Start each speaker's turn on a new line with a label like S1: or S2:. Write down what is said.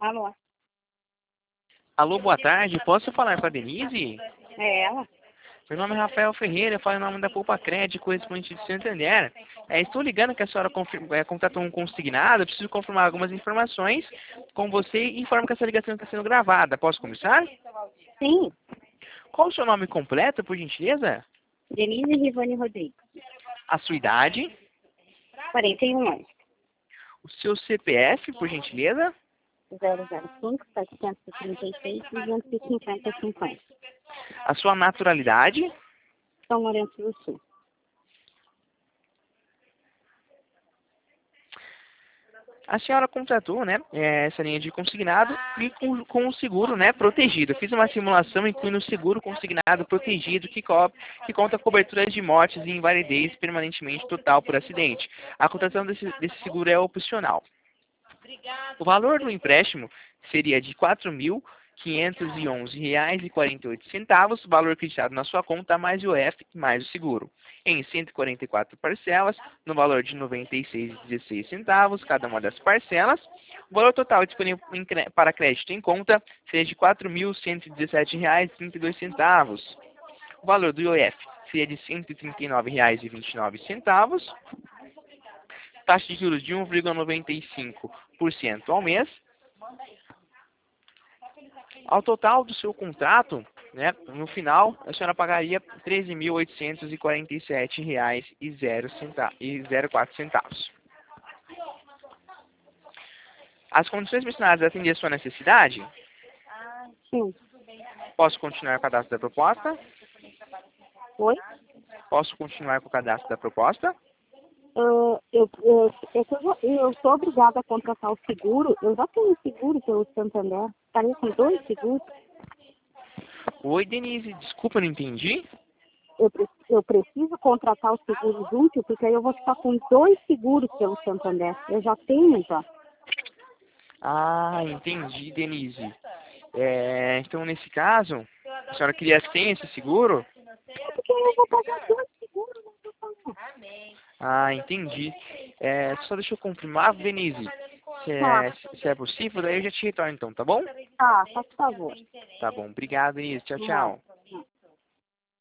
S1: Alô?
S2: Alô, boa tarde. Posso falar com a Denise?
S1: É ela?
S2: Meu nome é Rafael Ferreira, eu falo em nome da Poupa Crédito, correspondente de Santander. Estou ligando que a senhora contratou um consignado, eu preciso confirmar algumas informações com você e informo que essa ligação está sendo gravada. Posso começar?
S1: Sim.
S2: Qual o seu nome completo, por gentileza?
S1: Denise Rivane Rodrigues.
S2: A sua idade?
S1: 41 anos.
S2: O seu CPF, por gentileza?
S1: 005 736 250 50.
S2: A sua naturalidade?
S1: São Lourenço do Sul.
S2: A senhora contratou, né, essa linha de consignado e com o seguro, né, protegido. Eu fiz uma simulação incluindo o seguro consignado protegido que conta coberturas de mortes e invalidez permanentemente total por acidente. A contratação desse seguro é opcional. O valor do empréstimo seria de R$ 4.511,48, valor acreditado na sua conta, mais o IOF mais o seguro, em 144 parcelas, no valor de R$ 96,16 cada uma das parcelas. O valor total disponível para crédito em conta seria de R$ 4.117,32. O valor do IOF seria de R$ 139,29. Taxa de juros de 1,95% ao mês. Ao total do seu contrato, né, no final, a senhora pagaria R$ 13.847,04. As condições mencionadas atendem a sua necessidade?
S1: Sim.
S2: Posso continuar com o cadastro da proposta?
S1: Oi?
S2: Posso continuar com o cadastro da proposta?
S1: Eu sou obrigada a contratar o seguro. Eu já tenho seguro pelo Santander. Estaria com 2 seguros.
S2: Oi, Denise, desculpa, não entendi.
S1: Eu preciso contratar o seguro junto, porque aí eu vou ficar com 2 seguros pelo Santander. Eu já tenho já.
S2: Ah, entendi, Denise. Então, nesse caso, a senhora queria sem esse seguro?
S1: Porque eu vou pagar 2 seguros, não tô falando.
S2: Ah, entendi. Só deixa eu confirmar, Denise,
S1: Tá,
S2: se é possível, daí eu já te retorno então, tá bom?
S1: tá, por favor.
S2: Tá bom, obrigado, Denise. Tchau,
S1: Não.
S2: tchau.